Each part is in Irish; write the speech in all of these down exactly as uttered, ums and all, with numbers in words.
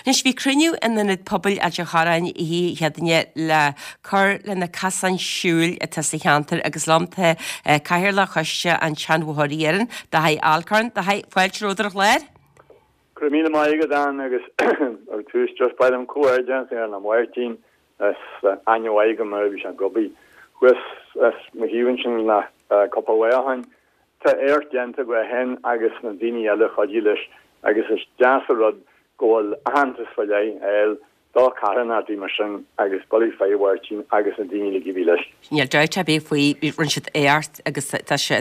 Nis bhí cruniú in na pobl a de charain hí headne le chur le na casan siúil a tas cheantar agus lomthe caiir le chuiste an teanmhthirían de haid alcarn de haid foiiltróidir léir? Crimíle maigad an agus ar túús just by an cuairjan ar na muirtín as anhaige mar bhí an gobi chuis as mahíhann sin na coppahhain tá airgénta go hen agus na daine eile chodí leis agus is deasa rud ggóil ahantas fa lei eil dá caran a dí mar sin agus bolí féhhairtín agus na daine le gibí leis. Níl deirte bé faoi run siad éart agus tá sé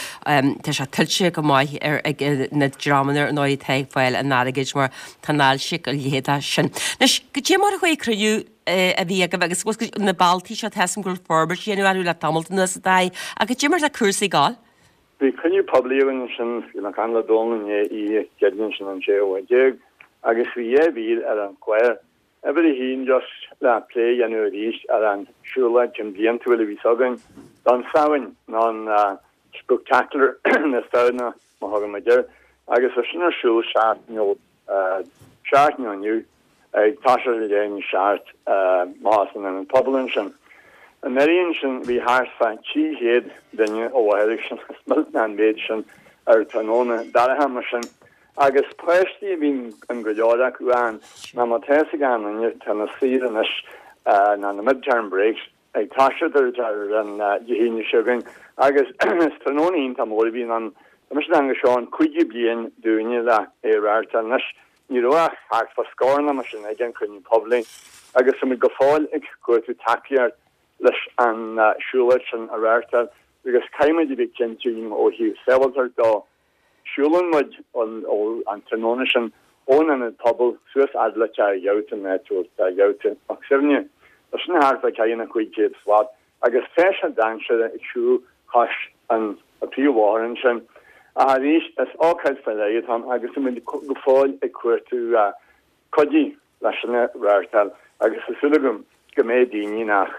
tiltte go maiid ar na dramanar an áid teag fáil a náigeid mar tanáil si go léad sin. Nes go dtí mar a chuí cruú a bhí agah agus na baltí se theam gur forbar síanú aú le tamilna a dá a go dtí mar a cuasaí gáil? Bhí cruú poblíhann sin na canla dólan í geadn sin an séhhaéag agus bhí é bhíl ar an cuair. Every heen just la play yanu richt ar an shula jim blian to vi sogan don sawin non uh, spectacular na stona mahagan majer agus a sinna shul shat no uh shat no new a tasha den shat uh masen and publication and median vi har fan chi head den o election smelt an median ar tanona dalhammerson agus pleisttí bhín an goáda acu an na má teasa gan an tan sían is na na midterm breaks ag taiisiidir an dhéine sigan agus tróín tá mór bhín an mis an go seán chuigi blion dúine le éráirta nes ní roiach ach fa scóna mar sin ag an chunne poblí agus sem go fáil ag go tú takeart leis an siúla an aráirta agus caiimiid bh cinúm ó hiú sevaltar dá Schulen mud on an tranonischen on an pobl suas adla jouten net jouten Oxirne. Dat sin haar ka na kuid swat agus fe dankse schu hash an a pi warren a ri as ákal fel han agus gefáil e cuatu kodi lenne raartal agus a sulgum gemé nach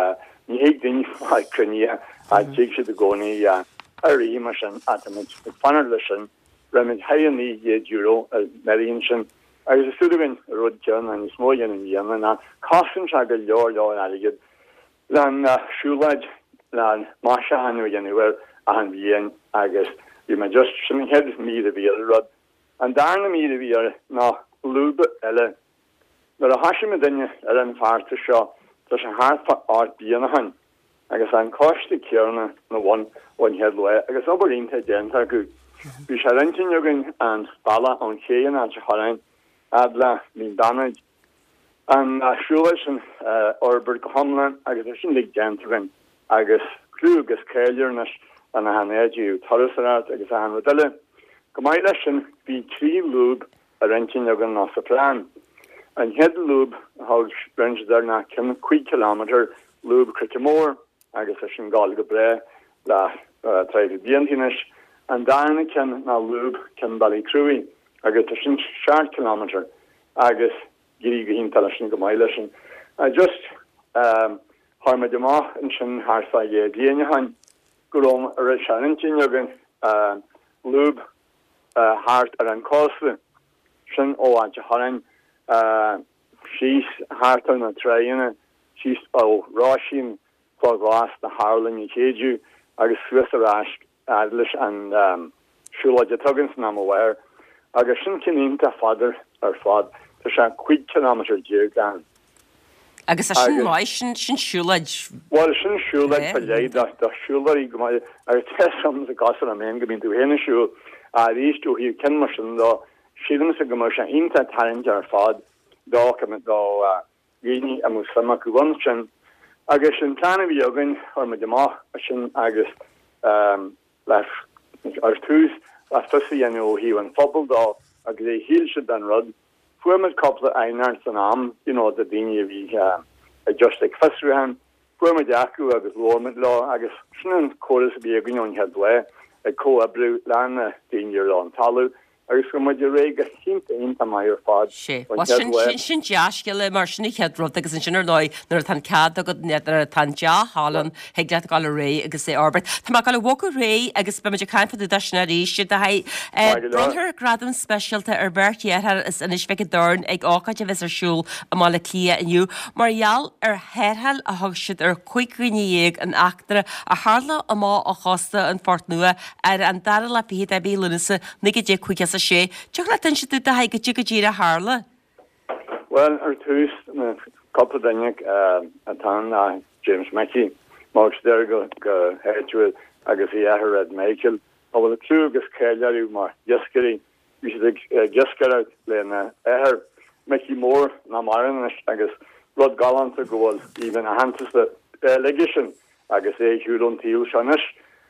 ni he din kunni a se de goni ja. Ari mar atamid fanarlechen remid haní é euro Marian agus a studin rudjan an smóin in Yemen a costin a go leor leor aigid lan siúlaid lan masha hannu genwer a han vien agus vi ma just sin head mí a vi rud an darna mí a vi na lube elle mar a hasim dinne er an farte seo dat a haar art bíana han. agus an costi cearna na one one head le agus oberínta dénta go. Bhí sé rentin jogin an balla an chéan a chorain adla mín damid an siúla sin orbert Homlan agus sin lig déntagan agus clú agus céirnas an a hanéú torrat agus a han rodile. Go mai lei sin bhí trí lúb a rentin jogin ná sa plán. An head lúb há range na cin quid kilometer lúb critimór agus a sin gáil go bre le tre bíantíis an darna cin na lúb cin bailí cruúí agus a sin seart kilometer agus gurí go hín tal sin go maiile sin. I just harma deach in sin haarsa é bliana hain gom a ri seantin agin lúb hart ar an cósle sin ó an hain síos hart an na treine síos ó rásin fá glas na Harlan i chéú agus Swisarás adlis an siúlaide tugans na mhair agus sin cinínta fadar ar fad tá se quid kilometer dé gan. Agus a sin mai sin sin siúlaid? Well sin siúlaid fa léid de siúlaí go ar tesam a gas am mé go bín tú héna siú a ríú hí cin mar sin dá sidan sa go mar se inta talent ar fad dá dá géní a mu sama go sin. Agus sin plan vi agin or me deach a sin agus le ar tús a fusi an hí an fobal dá agus é híl se den rud fuid couple einar an am you know de dinge vi a just ag fusruhan fu me deacu agus lomid lá agus sin an choras bí a gin het le ag ko a blu lenne dinge an talú agus go muid ré go chinnta inta mai ar fád. sé sin deasceile mar sinna cheadrod agus an sinar lei nar tan cad a go ar tan de hálan he le gal ré agus é Albert. Tá gal bhca ré agus be meidir caiimfa deisna ríiste de brother gradam specialta ar berthéar is inis fe dorn ag ácaid a bheits arsúl a má le clia iniu. Marall ar heirhall a thug siad ar chuighuiine an achtere a hála a má a chosta an fort nua ar an dar le bí a bí lunasa nig dé chuig a sé. Tuach le tin si tú a haige tu go ddír a hála? Well, ar tús na coppla daine atá na James Mackey má der go go héú agus í ahar red Michael a bhfuil trú agus céileú mar jescarí hí si jescar lena ahar Mickey Moore na marin agus rud galant a gohfuil even a hananta legisin agus é hiún tíú senis.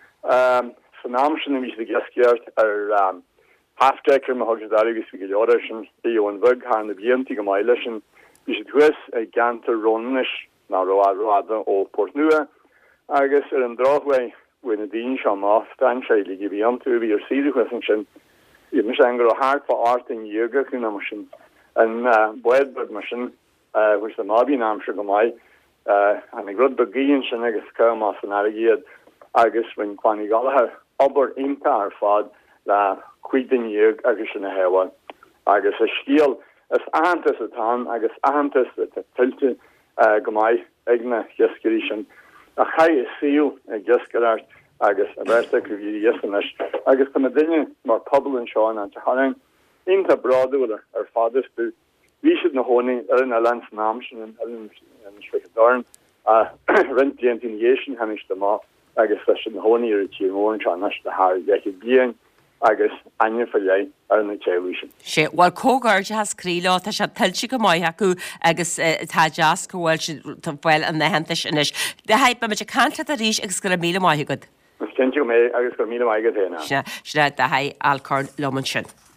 San náam sin ví de geskeart ar halfdekker me hogdagus vi georschen die an vug ha de bieanti go meilechen vi hues e ganter runnis na ro rade ó Port Nua agus er an drogwei win a dien am afstein gi vi an vi er sidesin I mis en go hart for art in yoga kun sin an boedbud mar which the mabi naam go mai an e grod begin sin agus ka as an agiad agus win kwani gal aber inta ar fad la cuidan yeug agus in a hewa agus a stiel as antas atá agus antas a tilte gomai egna jeskerishan a chai is seal a jeskerart agus a berta vi yesenis agus tam dinne mar pobl in Sean an haring inta bradu ar fathers bu vi should na honi er in a land naamschen en en schwdarn a rent intimation hannig de ma agus fe honi er timor an nas de haar je bien agus aine fallé ar na téisisin. sé bhil cógáirte has crílá tá se tiltte go maiith acu agus tá jazz go bhfuil bhfuil an nahantais inis. De haid be me canla a ríis agus go mí maithegad. Ken mé agus go mí maigad héna. Se de haid alcán loman sin.